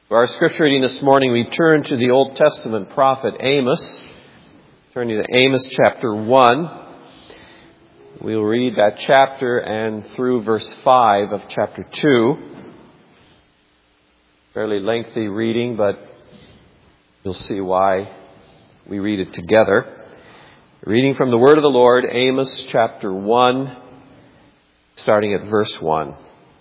For our scripture reading this morning, we turn to the Old Testament prophet Amos. Turning to Amos chapter 1. We'll read that chapter and through verse 5 of chapter 2. Fairly lengthy reading, but you'll see why we read it together. Reading from the Word of the Lord, Amos chapter 1, starting at verse 1.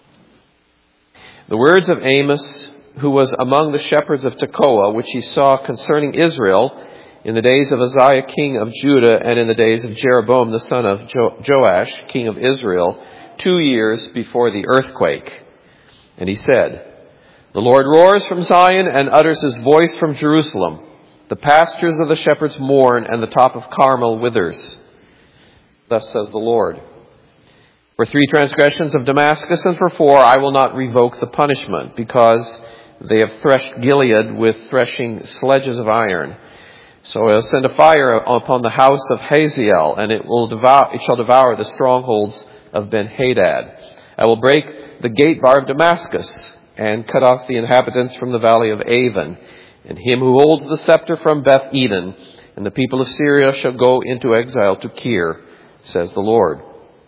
The words of Amos, who was among the shepherds of Tekoa, which he saw concerning Israel in the days of Uzziah king of Judah and in the days of Jeroboam the son of Joash king of Israel, 2 years before the earthquake. And he said, The Lord roars from Zion and utters his voice from Jerusalem. The pastures of the shepherds mourn and the top of Carmel withers. Thus says the Lord. For 3 transgressions of Damascus and for 4 I will not revoke the punishment, because they have threshed Gilead with threshing sledges of iron. So I will send a fire upon the house of Hazael, and it shall devour the strongholds of Ben-Hadad. I will break the gate bar of Damascus, and cut off the inhabitants from the valley of Avon, and him who holds the scepter from Beth Eden, and the people of Syria shall go into exile to Kir, says the Lord.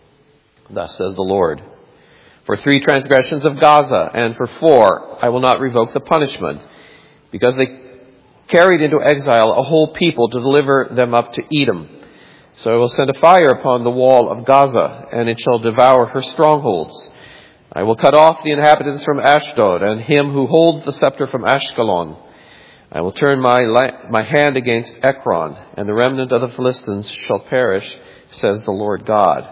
Thus says the Lord. For 3 transgressions of Gaza, and for 4 I will not revoke the punishment, because they carried into exile a whole people to deliver them up to Edom. So I will send a fire upon the wall of Gaza, and it shall devour her strongholds. I will cut off the inhabitants from Ashdod, and him who holds the scepter from Ashkelon. I will turn my hand against Ekron, and the remnant of the Philistines shall perish, says the Lord God.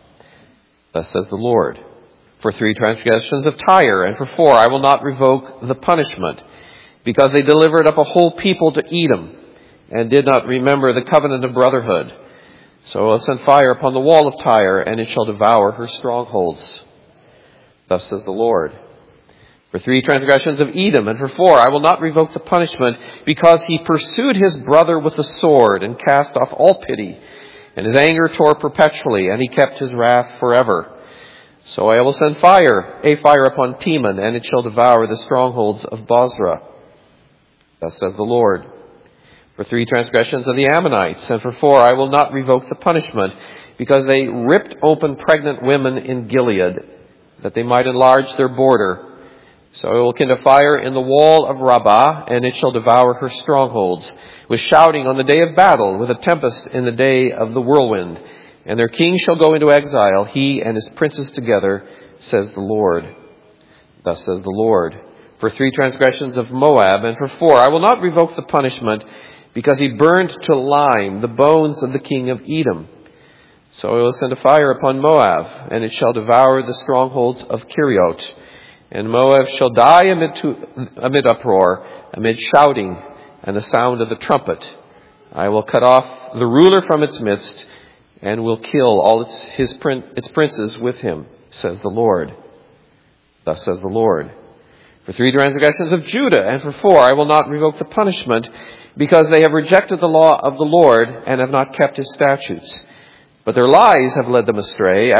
Thus says the Lord. For 3 transgressions of Tyre, and for 4 I will not revoke the punishment, because they delivered up a whole people to Edom, and did not remember the covenant of brotherhood. So I will send fire upon the wall of Tyre, and it shall devour her strongholds. Thus says the Lord. For 3 transgressions of Edom, and for 4 I will not revoke the punishment, because he pursued his brother with the sword, and cast off all pity, and his anger tore perpetually, and he kept his wrath forever. So I will send a fire upon Teman, and it shall devour the strongholds of Bozrah. Thus says the Lord. For 3 transgressions of the Ammonites, and for 4 I will not revoke the punishment, because they ripped open pregnant women in Gilead, that they might enlarge their border. So I will kindle fire in the wall of Rabbah, and it shall devour her strongholds, with shouting on the day of battle, with a tempest in the day of the whirlwind. And their king shall go into exile, he and his princes together, says the Lord. Thus says the Lord. For 3 transgressions of Moab, and for 4 I will not revoke the punishment, because he burned to lime the bones of the king of Edom. So I will send a fire upon Moab, and it shall devour the strongholds of Keriot. And Moab shall die amid uproar, amid shouting, and the sound of the trumpet. I will cut off the ruler from its midst, and will kill all its princes with him, says the Lord. Thus says the Lord. For 3 transgressions of Judah, and for 4 I will not revoke the punishment, because they have rejected the law of the Lord, and have not kept his statutes. But their lies have led them astray,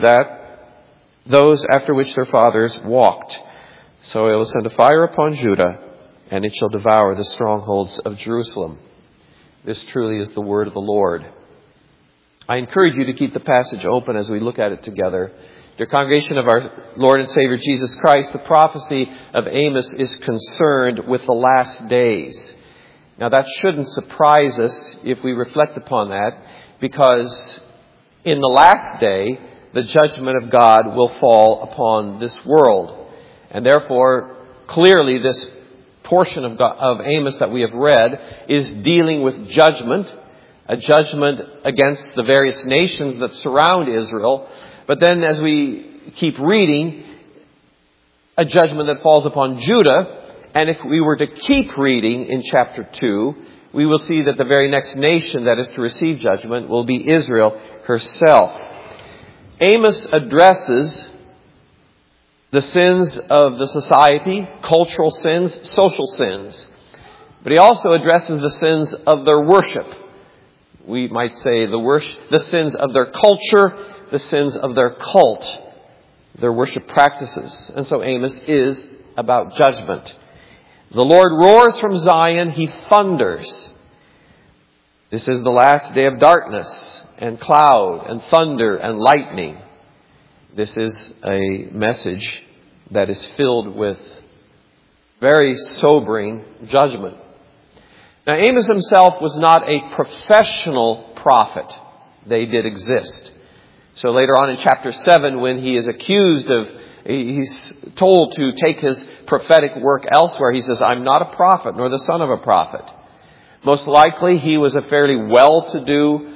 those after which their fathers walked. So I will send a fire upon Judah, and it shall devour the strongholds of Jerusalem. This truly is the word of the Lord. I encourage you to keep the passage open as we look at it together. Dear congregation of our Lord and Savior Jesus Christ, the prophecy of Amos is concerned with the last days. Now that shouldn't surprise us if we reflect upon that, because in the last day, the judgment of God will fall upon this world. And therefore, clearly this portion of Amos that we have read is dealing with judgment, a judgment against the various nations that surround Israel. But then as we keep reading, a judgment that falls upon Judah. And if we were to keep reading in chapter 2, we will see that the very next nation that is to receive judgment will be Israel herself. Amos addresses the sins of the society, cultural sins, social sins. But he also addresses the sins of their worship. We might say the sins of their culture, the sins of their cult, their worship practices. And so Amos is about judgment. The Lord roars from Zion, He thunders. This is the last day of darkness and cloud and thunder and lightning. This is a message that is filled with very sobering judgment. Now, Amos himself was not a professional prophet. They did exist. So later on in chapter 7, when he is accused of, he's told to take his prophetic work elsewhere, he says, I'm not a prophet, nor the son of a prophet. Most likely, he was a fairly well-to-do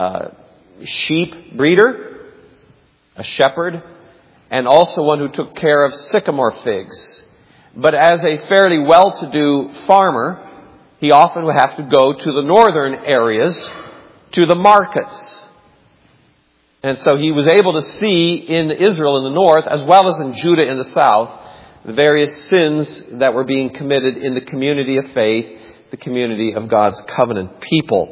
sheep breeder, a shepherd, and also one who took care of sycamore figs. But as a fairly well-to-do farmer, he often would have to go to the northern areas, to the markets. And so he was able to see in Israel in the north, as well as in Judah in the south, the various sins that were being committed in the community of faith, the community of God's covenant people.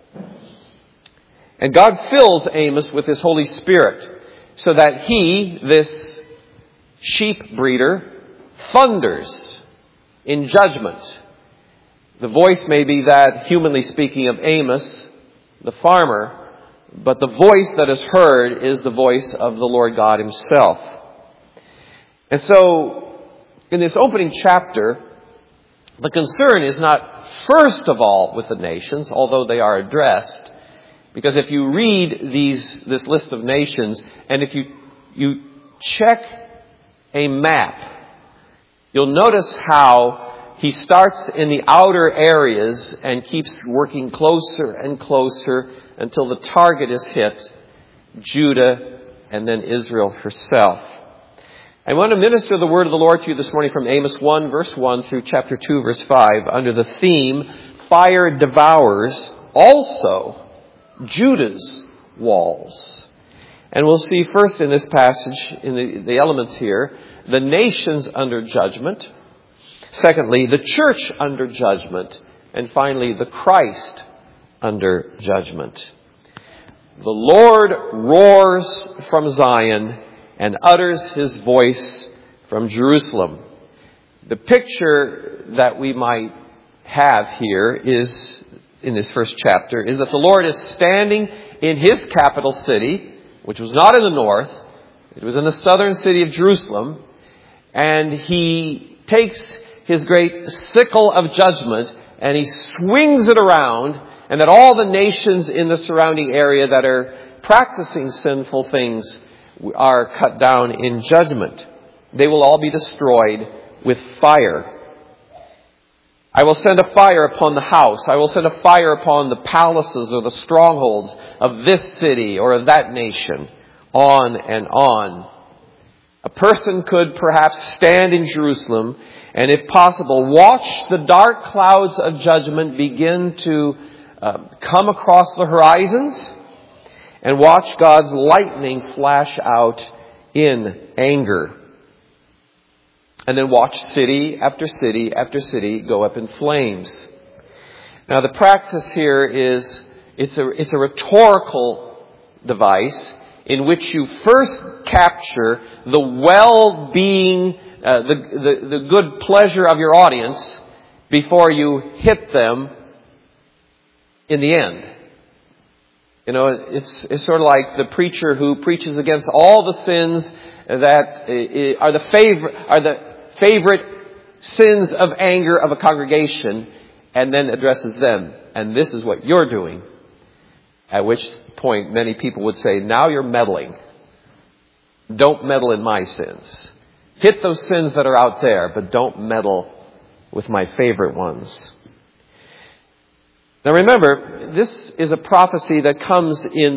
And God fills Amos with His Holy Spirit so that he, this sheep breeder, thunders in judgment. The voice may be that, humanly speaking, of Amos, the farmer, but the voice that is heard is the voice of the Lord God Himself. And so, in this opening chapter, the concern is not first of all with the nations, although they are addressed. Because if you read this list of nations, and if you check a map, you'll notice how he starts in the outer areas and keeps working closer and closer until the target is hit, Judah and then Israel herself. I want to minister the word of the Lord to you this morning from Amos 1, verse 1 through chapter 2, verse 5, under the theme, Fire Devours Also Judah's Walls. And we'll see first in this passage, in the elements here, the nations under judgment. Secondly, the church under judgment. And finally, the Christ under judgment. The Lord roars from Zion and utters His voice from Jerusalem. The picture that we might have here is, in this first chapter, is that the Lord is standing in His capital city, which was not in the north. It was in the southern city of Jerusalem. And He takes His great sickle of judgment and He swings it around, and that all the nations in the surrounding area that are practicing sinful things are cut down in judgment. They will all be destroyed with fire. I will send a fire upon the house. I will send a fire upon the palaces or the strongholds of this city or of that nation. On and on. A person could perhaps stand in Jerusalem and, if possible, watch the dark clouds of judgment begin to come across the horizons and watch God's lightning flash out in anger. And then watch city after city after city go up in flames. Now the practice here is, it's a rhetorical device in which you first capture the well-being, the good pleasure of your audience before you hit them in the end. You know, it's sort of like the preacher who preaches against all the sins that are the favorite sins of anger of a congregation, and then addresses them. And this is what you're doing. At which point many people would say, now you're meddling. Don't meddle in my sins. Hit those sins that are out there, but don't meddle with my favorite ones. Now remember, this is a prophecy that comes in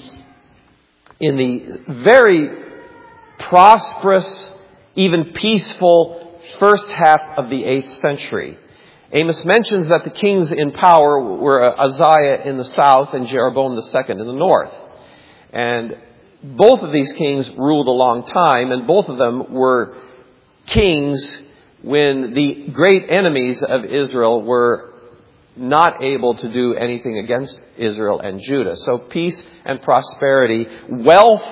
the very prosperous, even peaceful first half of the 8th century. Amos mentions that the kings in power were Uzziah in the south and Jeroboam II in the north. And both of these kings ruled a long time, and both of them were kings when the great enemies of Israel were not able to do anything against Israel and Judah. So peace and prosperity, wealth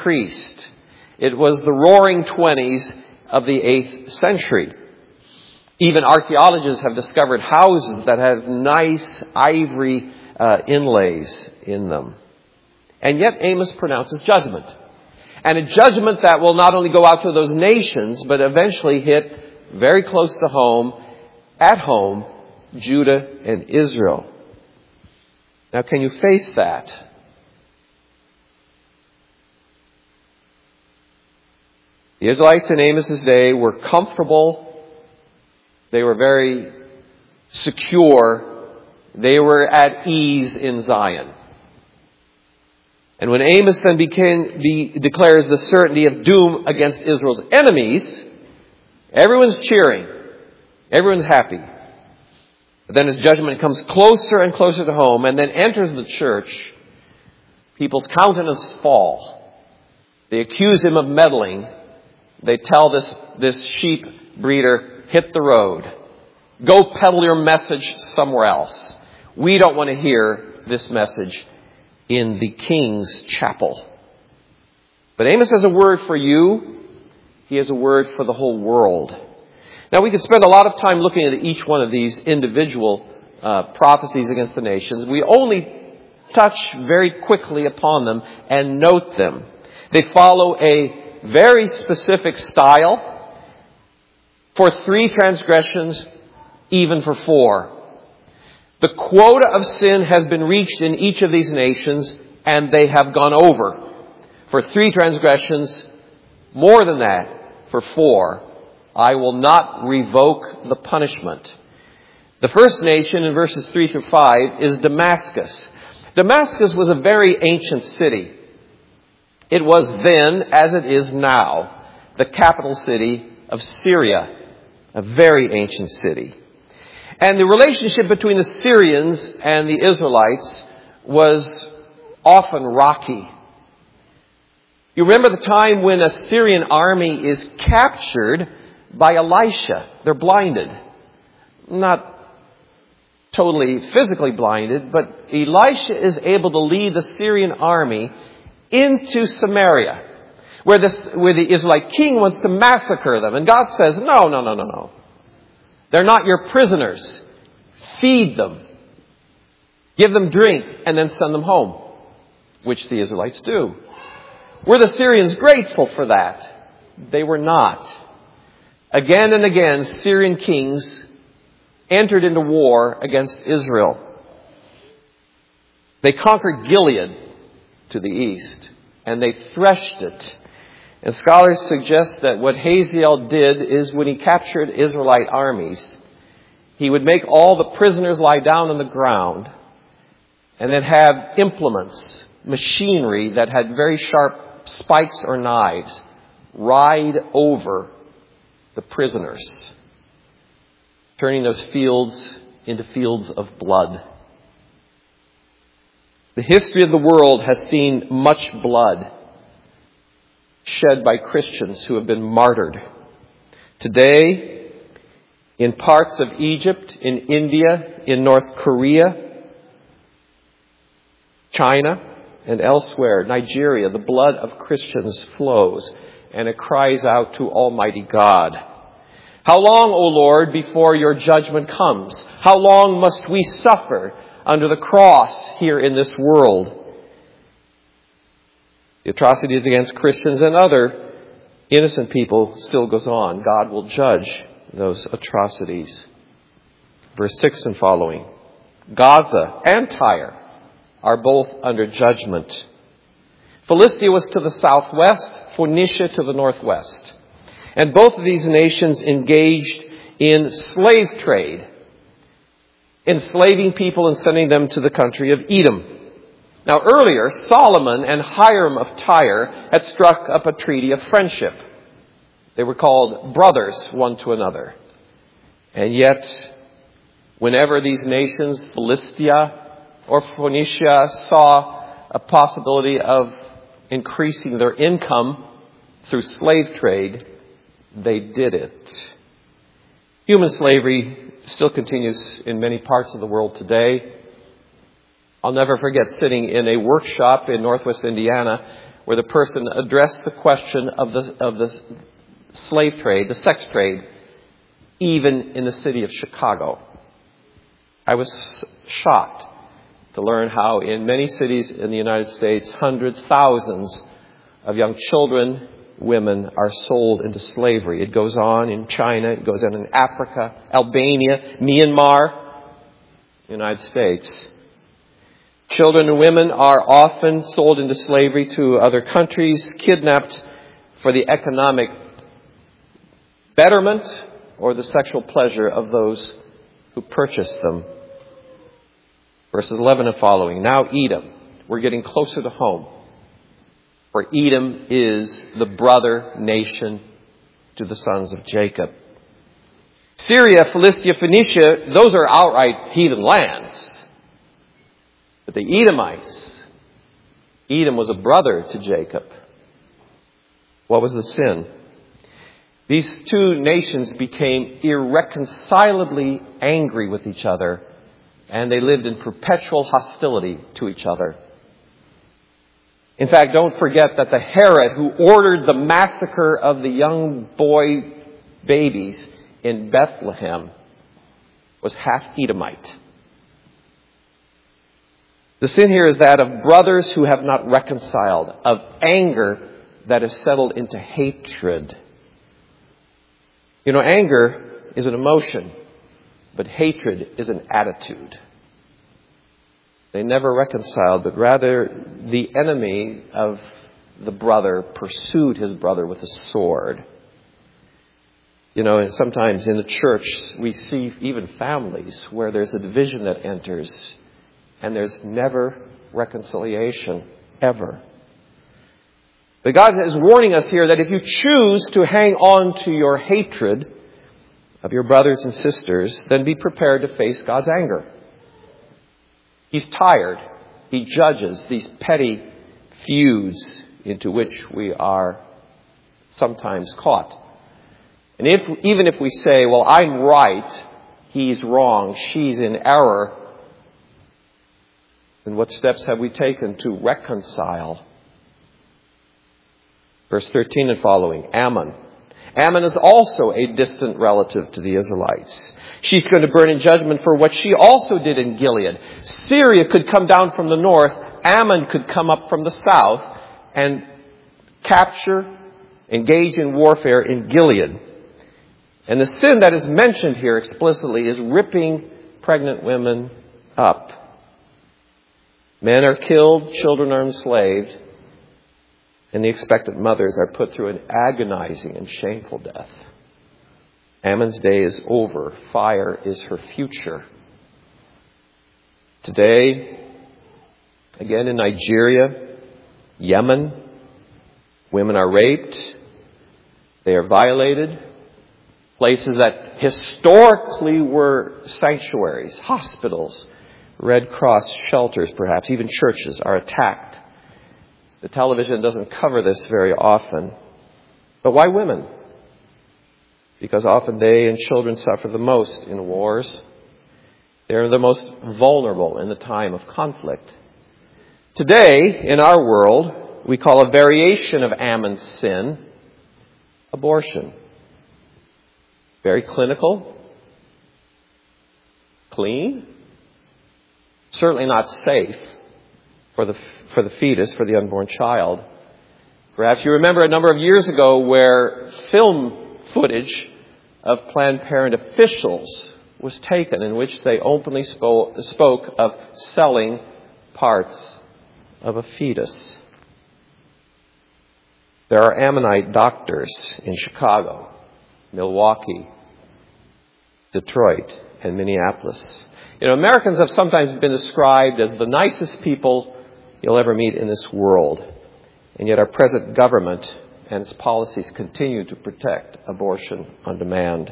increased. It was the roaring 20s of the 8th century. Even archaeologists have discovered houses that have nice ivory inlays in them. And yet Amos pronounces judgment. And a judgment that will not only go out to those nations, but eventually hit very close to home, at home, Judah and Israel. Now, can you face that? The Israelites in Amos's day were comfortable. They were very secure. They were at ease in Zion. And when Amos then declares the certainty of doom against Israel's enemies, everyone's cheering. Everyone's happy. But then his judgment comes closer and closer to home and then enters the church. People's countenances fall. They accuse him of meddling. They tell this sheep breeder, hit the road. Go peddle your message somewhere else. We don't want to hear this message in the king's chapel. But Amos has a word for you. He has a word for the whole world. Now, we could spend a lot of time looking at each one of these individual prophecies against the nations. We only touch very quickly upon them and note them. They follow a very specific style. For 3 transgressions, even for 4. The quota of sin has been reached in each of these nations, and they have gone over. For 3 transgressions, more than that, for 4, I will not revoke the punishment. The first nation in verses 3 through 5 is Damascus. Damascus was a very ancient city. It was then, as it is now, the capital city of Syria, a very ancient city. And the relationship between the Syrians and the Israelites was often rocky. You remember the time when a Syrian army is captured by Elisha. They're blinded. Not totally physically blinded, but Elisha is able to lead the Syrian army into Samaria, where the Israelite king wants to massacre them. And God says, no. They're not your prisoners. Feed them. Give them drink and then send them home, which the Israelites do. Were the Syrians grateful for that? They were not. Again and again, Syrian kings entered into war against Israel. They conquered Gilead to the east, and they threshed it. And scholars suggest that what Hazael did is when he captured Israelite armies, he would make all the prisoners lie down on the ground and then have implements, machinery that had very sharp spikes or knives, ride over the prisoners, turning those fields into fields of blood. The history of the world has seen much blood shed by Christians who have been martyred. Today, in parts of Egypt, in India, in North Korea, China, and elsewhere, Nigeria, the blood of Christians flows, and it cries out to Almighty God. How long, O Lord, before your judgment comes? How long must we suffer under the cross here in this world? The atrocities against Christians and other innocent people still goes on. God will judge those atrocities. Verse 6 and following. Gaza and Tyre are both under judgment. Philistia was to the southwest, Phoenicia to the northwest. And both of these nations engaged in slave trade, enslaving people and sending them to the country of Edom. Now earlier, Solomon and Hiram of Tyre had struck up a treaty of friendship. They were called brothers one to another. And yet, whenever these nations, Philistia or Phoenicia, saw a possibility of increasing their income through slave trade, they did it. Human slavery still continues in many parts of the world today. I'll never forget sitting in a workshop in Northwest Indiana where the person addressed the question of the slave trade, the sex trade, even in the city of Chicago. I was shocked to learn how in many cities in the United States, hundreds, thousands of young children, women are sold into slavery. It goes on in China, it goes on in Africa, Albania, Myanmar, United States. Children and women are often sold into slavery to other countries, kidnapped for the economic betterment or the sexual pleasure of those who purchase them. Verses 11 and following. Now Edom. We're getting closer to home. For Edom is the brother nation to the sons of Jacob. Syria, Philistia, Phoenicia, those are outright heathen lands. But the Edomites, Edom was a brother to Jacob. What was the sin? These two nations became irreconcilably angry with each other, and they lived in perpetual hostility to each other. In fact, don't forget that the Herod who ordered the massacre of the young boy babies in Bethlehem was half Edomite. The sin here is that of brothers who have not reconciled, of anger that is settled into hatred. You know, anger is an emotion, but hatred is an attitude. They never reconciled, but rather the enemy of the brother pursued his brother with a sword. You know, and sometimes in the church we see even families where there's a division that enters and there's never reconciliation, ever. But God is warning us here that if you choose to hang on to your hatred of your brothers and sisters, then be prepared to face God's anger. He's tired. He judges these petty feuds into which we are sometimes caught. And even if we say, well, I'm right, he's wrong, she's in error, then what steps have we taken to reconcile? Verse 13 and following, Ammon. Ammon is also a distant relative to the Israelites. She's going to burn in judgment for what she also did in Gilead. Syria could come down from the north. Ammon could come up from the south and capture, engage in warfare in Gilead. And the sin that is mentioned here explicitly is ripping pregnant women up. Men are killed, children are enslaved, and the expectant mothers are put through an agonizing and shameful death. Ammon's day is over. Fire is her future. Today, again in Nigeria, Yemen, women are raped. They are violated. Places that historically were sanctuaries, hospitals, Red Cross shelters perhaps, even churches are attacked. The television doesn't cover this very often. But why women? Because often they and children suffer the most in wars. They're the most vulnerable in the time of conflict. Today, in our world, we call a variation of Ammon's sin abortion. Very clinical, clean, certainly not safe for the fetus, for the unborn child. Perhaps you remember a number of years ago where film footage of Planned Parenthood officials was taken in which they openly spoke of selling parts of a fetus. There are Ammonite doctors in Chicago, Milwaukee, Detroit, and Minneapolis. You know, Americans have sometimes been described as the nicest people you'll ever meet in this world. And yet our present government and its policies continue to protect abortion on demand.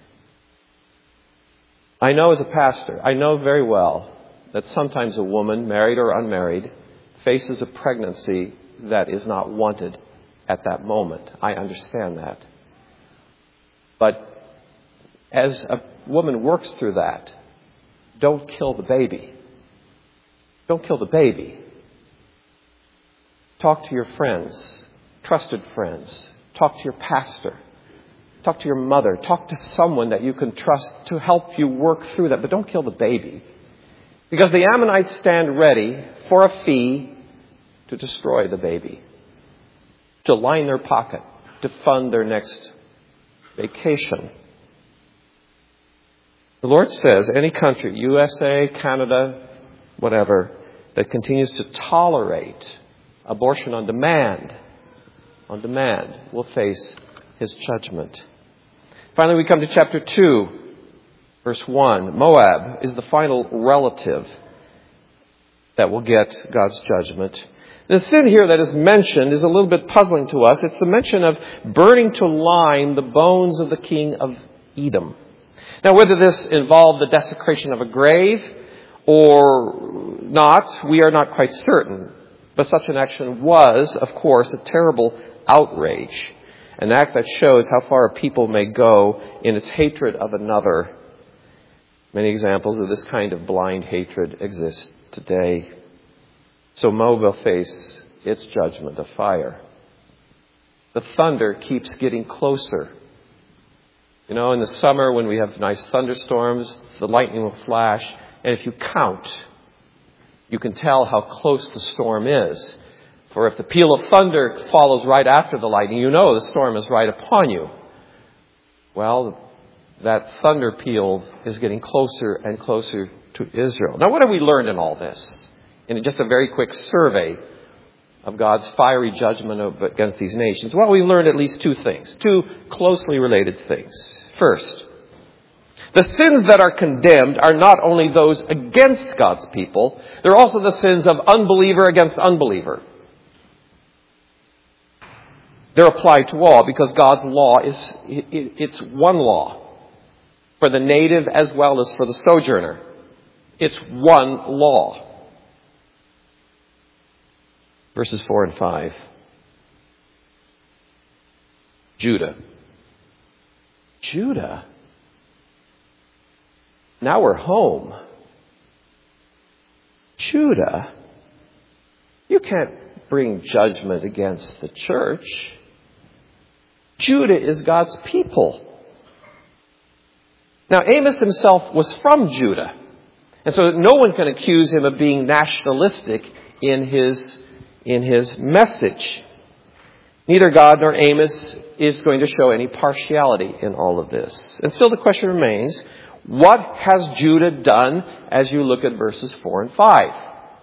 I know as a pastor, I know very well that sometimes a woman, married or unmarried, faces a pregnancy that is not wanted at that moment. I understand that. But as a woman works through that, don't kill the baby. Don't kill the baby. Talk to your friends, trusted friends. Talk to your pastor. Talk to your mother. Talk to someone that you can trust to help you work through that. But don't kill the baby. Because the Ammonites stand ready for a fee to destroy the baby, to line their pocket, to fund their next vacation. The Lord says any country, USA, Canada, whatever, that continues to tolerate abortion on demand will face His judgment. Finally, we come to chapter 2, verse 1. Moab is the final relative that will get God's judgment. The sin here that is mentioned is a little bit puzzling to us. It's the mention of burning to lime the bones of the king of Edom. Now, whether this involved the desecration of a grave or not, we are not quite certain. But such an action was, of course, a terrible outrage. An act that shows how far a people may go in its hatred of another. Many examples of this kind of blind hatred exist today. So Moab will face its judgment of fire. The thunder keeps getting closer. You know, in the summer when we have nice thunderstorms, the lightning will flash. And if you count, you can tell how close the storm is. For if the peal of thunder follows right after the lightning, you know the storm is right upon you. Well, that thunder peal is getting closer and closer to Israel. Now, what have we learned in all this? In just a very quick survey of God's fiery judgment against these nations. Well, we learned at least two things, two closely related things. First, the sins that are condemned are not only those against God's people, they're also the sins of unbeliever against unbeliever. They're applied to all because God's law it's one law for the native as well as for the sojourner. It's one law. Verses 4 and 5. Judah. Now we're home. Judah. You can't bring judgment against the church. Judah is God's people. Now Amos himself was from Judah. And so no one can accuse him of being nationalistic in his message. Neither God nor Amos is going to show any partiality in all of this. And still the question remains, what has Judah done as you look at verses 4 and 5?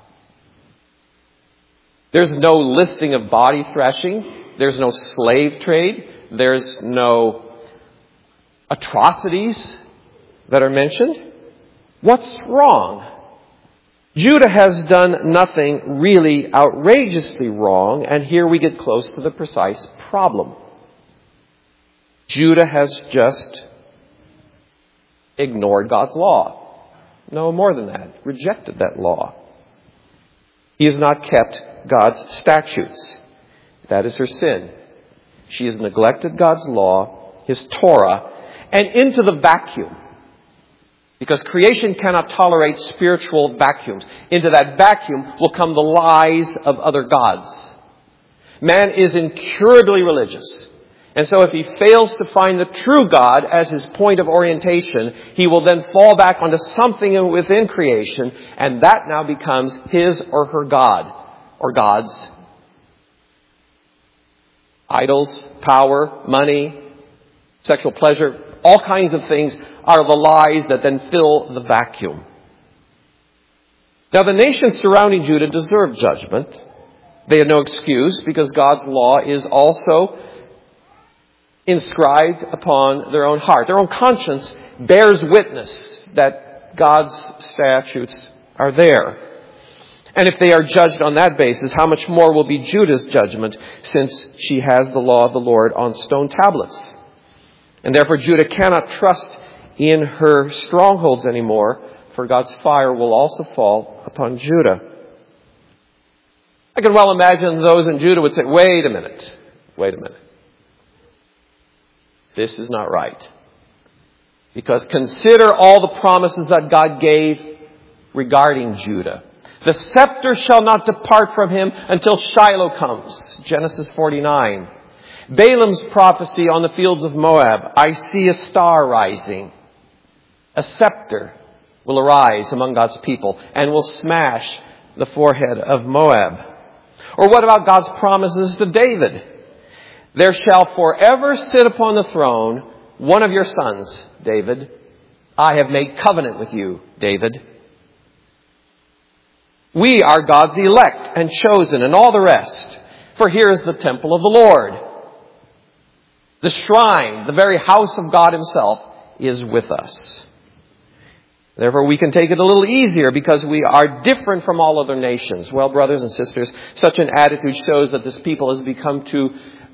There's no listing of body threshing. There's no slave trade. There's no atrocities that are mentioned. What's wrong? Judah has done nothing really outrageously wrong, and here we get close to the precise problem. Judah has just ignored God's law. No more than that. Rejected that law. He has not kept God's statutes. That is her sin. She has neglected God's law, His Torah, and into the vacuum. Because creation cannot tolerate spiritual vacuums. Into that vacuum will come the lies of other gods. Man is incurably religious. And so if he fails to find the true God as his point of orientation, he will then fall back onto something within creation, and that now becomes his or her God, or gods. Idols, power, money, sexual pleasure, all kinds of things are the lies that then fill the vacuum. Now the nations surrounding Judah deserve judgment. They had no excuse because God's law is also inscribed upon their own heart. Their own conscience bears witness that God's statutes are there. And if they are judged on that basis, how much more will be Judah's judgment since she has the law of the Lord on stone tablets? And therefore Judah cannot trust in her strongholds anymore, for God's fire will also fall upon Judah. I can well imagine those in Judah would say, wait a minute. This is not right. Because consider all the promises that God gave regarding Judah. The scepter shall not depart from him until Shiloh comes. Genesis 49. Balaam's prophecy on the fields of Moab. I see a star rising. A scepter will arise among God's people and will smash the forehead of Moab. Or what about God's promises to David? There shall forever sit upon the throne one of your sons, David. I have made covenant with you, David. We are God's elect and chosen and all the rest. For here is the temple of the Lord. The shrine, the very house of God himself, is with us. Therefore, we can take it a little easier because we are different from all other nations. Well, brothers and sisters, such an attitude shows that this people has become to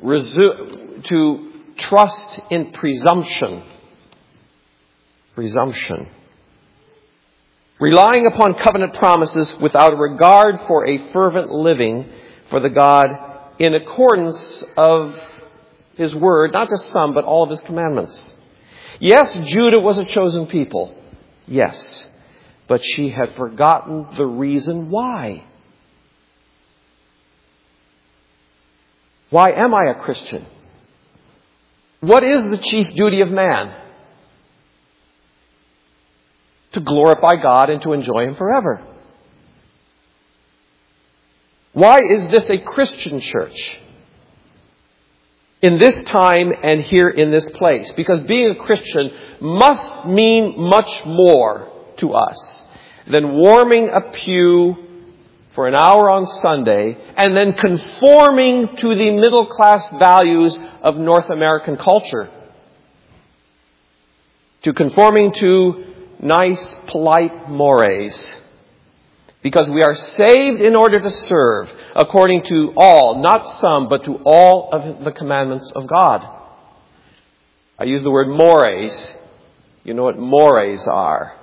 trust in presumption. Presumption. Relying upon covenant promises without a regard for a fervent living for the God in accordance of his word, not just some, but all of his commandments. Yes, Judah was a chosen people. Yes, but she had forgotten the reason why. Why am I a Christian? What is the chief duty of man? To glorify God and to enjoy him forever. Why is this a Christian church? In this time and here in this place. Because being a Christian must mean much more to us than warming a pew for an hour on Sunday and then conforming to the middle class values of North American culture. To conforming to nice, polite mores. Because we are saved in order to serve according to all, not some, but to all of the commandments of God. I use the word mores. You know what mores are.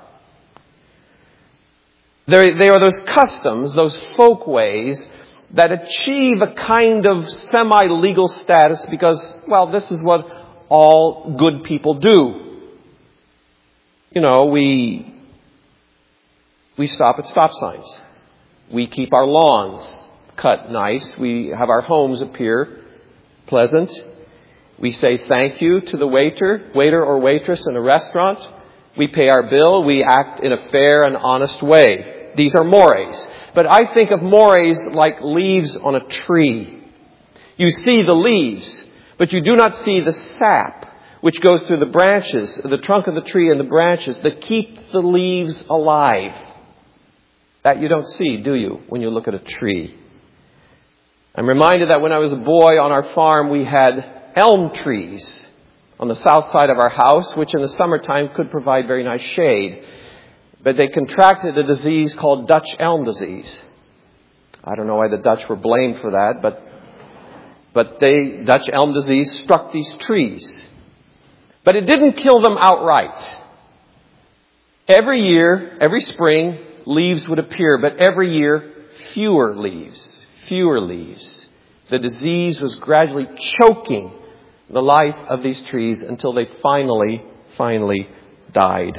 They are those customs, those folk ways that achieve a kind of semi-legal status because, well, this is what all good people do. You know, we stop at stop signs. We keep our lawns cut nice. We have our homes appear pleasant. We say thank you to the waiter or waitress in a restaurant. We pay our bill. We act in a fair and honest way. These are mores. But I think of mores like leaves on a tree. You see the leaves, but you do not see the sap which goes through the branches, the trunk of the tree and the branches that keep the leaves alive. That you don't see, do you, when you look at a tree? I'm reminded that when I was a boy on our farm, we had elm trees on the south side of our house, which in the summertime could provide very nice shade. But they contracted a disease called Dutch elm disease. I don't know why the Dutch were blamed for that, but Dutch elm disease struck these trees. But it didn't kill them outright. Every year, every spring, leaves would appear, but every year, fewer leaves. The disease was gradually choking the life of these trees until they finally died.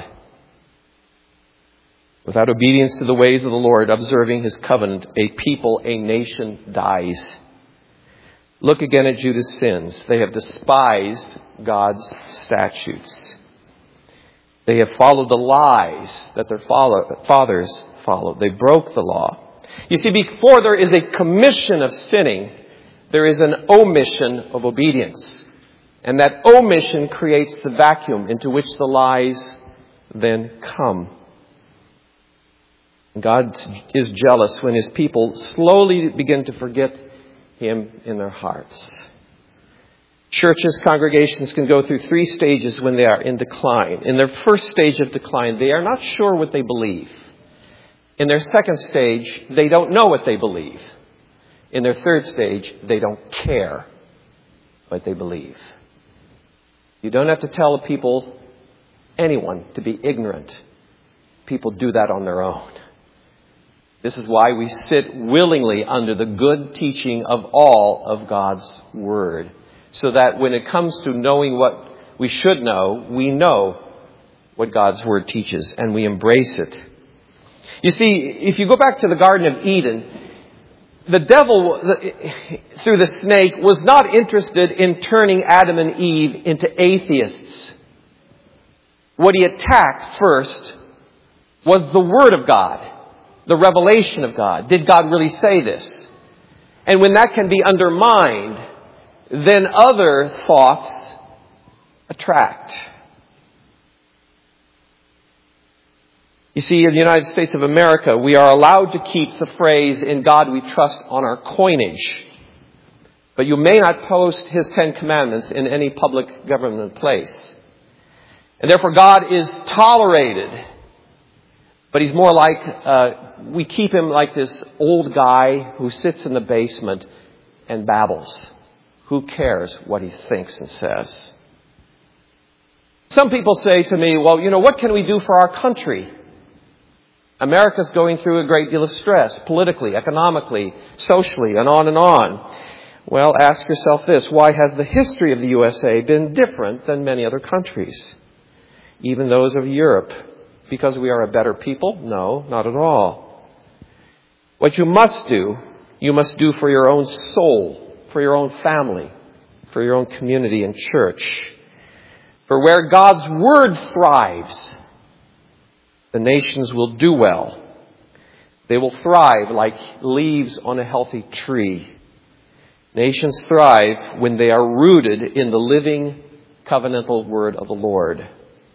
Without obedience to the ways of the Lord, observing his covenant, a people, a nation dies. Look again at Judah's sins. They have despised God's statutes. They have followed the lies that their fathers followed. They broke the law. You see, before there is a commission of sinning, there is an omission of obedience. And that omission creates the vacuum into which the lies then come. God is jealous when his people slowly begin to forget him in their hearts. Churches, congregations can go through 3 stages when they are in decline. In their first stage of decline, they are not sure what they believe. In their second stage, they don't know what they believe. In their third stage, they don't care what they believe. You don't have to tell anyone, to be ignorant. People do that on their own. This is why we sit willingly under the good teaching of all of God's Word. So that when it comes to knowing what we should know, we know what God's Word teaches and we embrace it. You see, if you go back to the Garden of Eden, The devil, through the snake, was not interested in turning Adam and Eve into atheists. What he attacked first was the Word of God, the revelation of God. Did God really say this? And when that can be undermined, then other thoughts attract. You see, in the United States of America, we are allowed to keep the phrase, "In God we trust," on our coinage. But you may not post His 10 Commandments in any public government place. And therefore God is tolerated. But He's more like, we keep Him like this old guy who sits in the basement and babbles. Who cares what he thinks and says? Some people say to me, well, what can we do for our country? America's going through a great deal of stress, politically, economically, socially, and on and on. Well, ask yourself this: why has the history of the USA been different than many other countries? Even those of Europe. Because we are a better people? No, not at all. What you must do for your own soul, for your own family, for your own community and church. For where God's Word thrives, the nations will do well. They will thrive like leaves on a healthy tree. Nations thrive when they are rooted in the living covenantal Word of the Lord.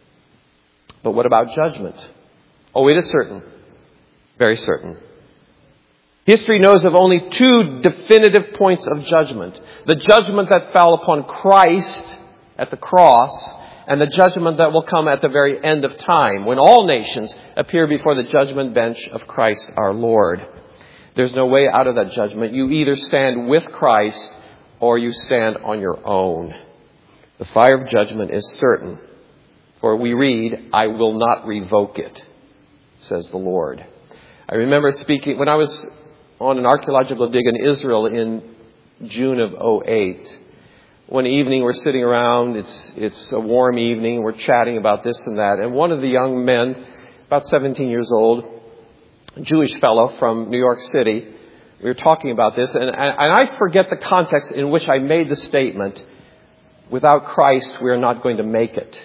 But what about judgment? Oh, it is certain. Very certain. History knows of only 2 definitive points of judgment. The judgment that fell upon Christ at the cross, and the judgment that will come at the very end of time, when all nations appear before the judgment bench of Christ our Lord. There's no way out of that judgment. You either stand with Christ or you stand on your own. The fire of judgment is certain. For we read, "I will not revoke it," says the Lord. I remember speaking, when I was on an archaeological dig in Israel in June of 2008. One evening we're sitting around, it's a warm evening, we're chatting about this and that, and one of the young men, about 17 years old, a Jewish fellow from New York City, we were talking about this, and I forget the context in which I made the statement, "Without Christ we are not going to make it."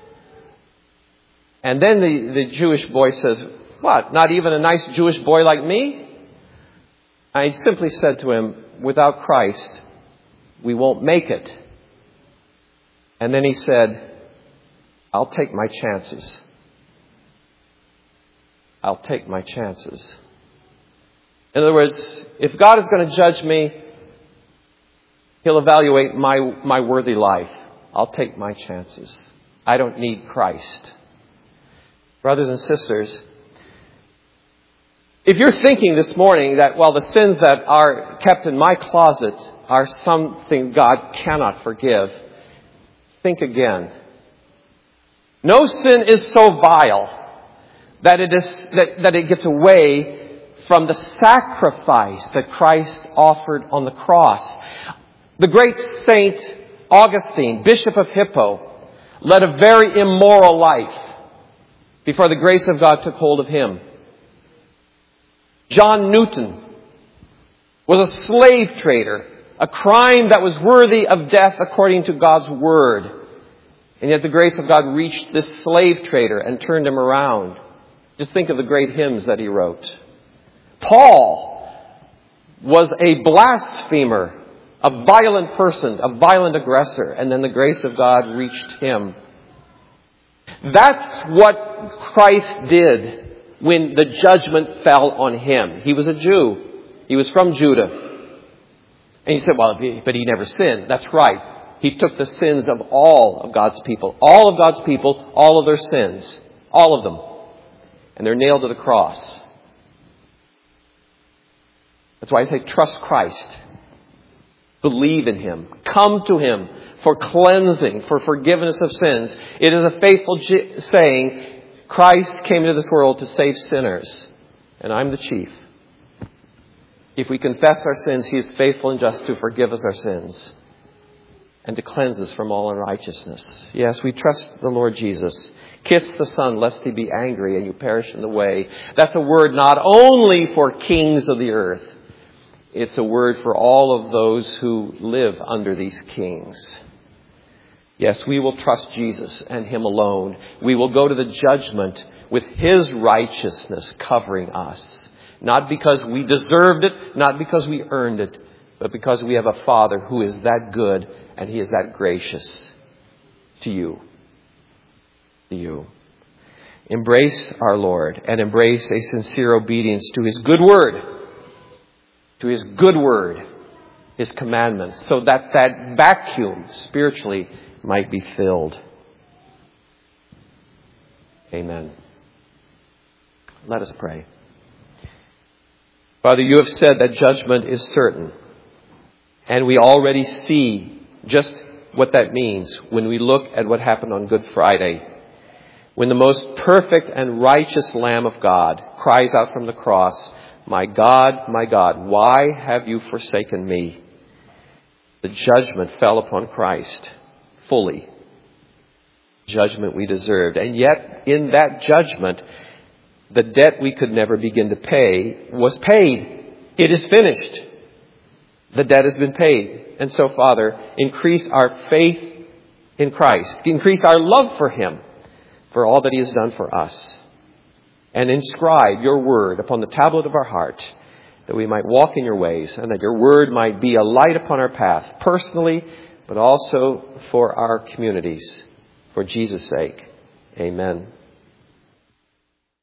And then the Jewish boy says, "What, not even a nice Jewish boy like me?" I simply said to him, "Without Christ, we won't make it." And then he said, "I'll take my chances. I'll take my chances." In other words, if God is going to judge me, He'll evaluate my worthy life. I'll take my chances. I don't need Christ. Brothers and sisters, if you're thinking this morning that, well, the sins that are kept in my closet are something God cannot forgive, think again. No sin is so vile that it gets away from the sacrifice that Christ offered on the cross. The great Saint Augustine, Bishop of Hippo, led a very immoral life before the grace of God took hold of him. John Newton was a slave trader, a crime that was worthy of death according to God's Word. And yet the grace of God reached this slave trader and turned him around. Just think of the great hymns that he wrote. Paul was a blasphemer, a violent person, a violent aggressor, and then the grace of God reached him. That's what Christ did when the judgment fell on him. He was a Jew. He was from Judah. And you said, well, but he never sinned. That's right. He took the sins of all of God's people. All of God's people, all of their sins. All of them. And they're nailed to the cross. That's why I say trust Christ. Believe in Him. Come to Him for cleansing, for forgiveness of sins. It is a faithful saying, Christ came into this world to save sinners, and I'm the chief. If we confess our sins, He is faithful and just to forgive us our sins and to cleanse us from all unrighteousness. Yes, we trust the Lord Jesus. Kiss the Son, lest He be angry and you perish in the way. That's a word not only for kings of the earth. It's a word for all of those who live under these kings. Yes, we will trust Jesus and Him alone. We will go to the judgment with His righteousness covering us. Not because we deserved it, not because we earned it, but because we have a Father who is that good and He is that gracious to you. To you. Embrace our Lord and embrace a sincere obedience to His good word. To His good word, His commandments, so that that vacuum spiritually might be filled. Amen. Let us pray. Father, you have said that judgment is certain. And we already see just what that means when we look at what happened on Good Friday. When the most perfect and righteous Lamb of God cries out from the cross, my God, why have you forsaken me? The judgment fell upon Christ fully. Judgment we deserved. And yet, in that judgment, the debt we could never begin to pay was paid. It is finished. The debt has been paid. And so, Father, increase our faith in Christ. Increase our love for Him, for all that He has done for us. And inscribe your word upon the tablet of our heart, that we might walk in your ways, and that your word might be a light upon our path, personally, but also for our communities. For Jesus' sake, amen.